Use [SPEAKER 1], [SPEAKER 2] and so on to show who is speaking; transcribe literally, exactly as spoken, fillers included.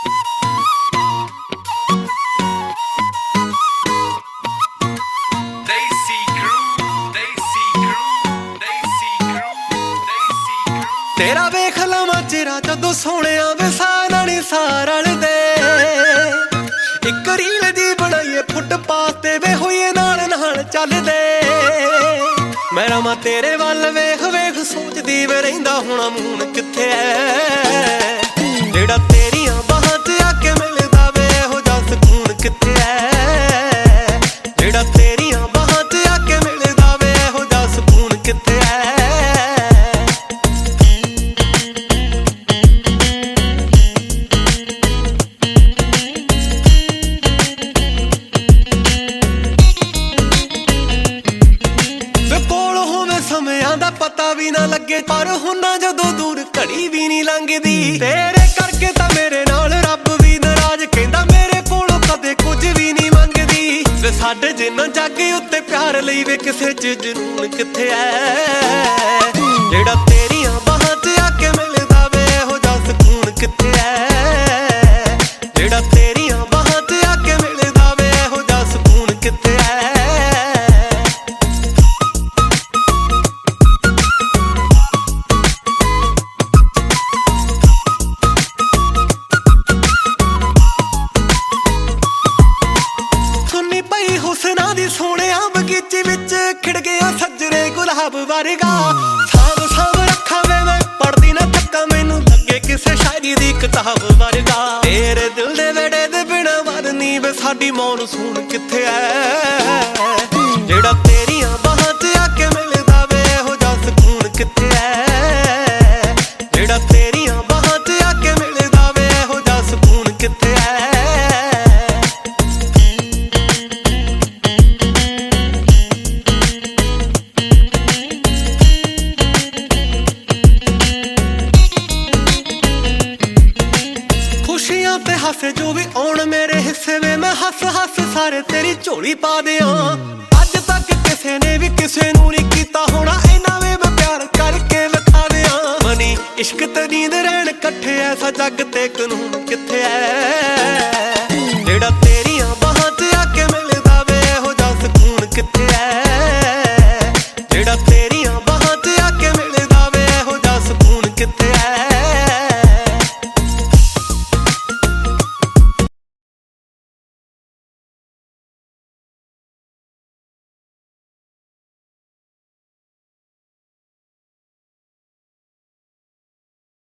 [SPEAKER 1] तेरा वेख लवां चेहरा जदों सोहणिया वे सारा नी सारा दे इक रील दी बनाईए फुटपाथ ते वे होईए नाल नाल चलदे मैं रवां तेरे वल वेख वेख सोचदी वे रहिंदा हुण मून कित्थे ऐ जेड़ा तेरियां बाहां च आके मिलदा वे हो जा सकून कित्थे ऐ जेड़ा तेरियां बाहां च आके मिलदा वे हो जा सकून कित्थे ऐ पता भी ना लगे पर हुन्ना जदों दूर घड़ी भी नहीं लंघदी तेरे करके तां मेरे नाल रब भी नाराज कहंदा मेरे कोलों कदे कुछ भी नहीं मंगदी वे साडे जिन्ना जग उत्ते प्यार लई वे किसे च जुनून कित्थे ऐ जेड़ा तेरियां बाहां च आके मिलदा वे हो जा सकून कित्थे ऐ जेड़ा तेरियां बाहां च आके मिलदा वे हो जा सकून कित्थे ऐ हुसना दी सोहणिया बगीचे विच खिड़ गया सजरे गुलाब वर्गा साब साब रखा वे मैं पढ़दी ना थक्का मैनू लगे किसे शायरी दी किताब वर्गा तेरे दिल दे वेड़े दे बिना वरनी वे साडी मौनसून कित्थे ऐ जेड़ा तेरियां बाहां च आके मिलदा वे हो जा सकून कित्थे ऐ जेड़ा तेरियां बाहां च आके मिलदा वे हो जा सकून कित्थे ऐ हासे जो भी आउण मेरे हिस्से वे मैं हस हस सारे तेरी झोली पा दियां अज तक किसे ने भी किसे नूं नहीं कीता होना इन्ना वे मैं प्यार करके विखा दियां मनी इश्क ते नींद रैण कट्ठे ऐसा जग ते कानून कित्थे ऐ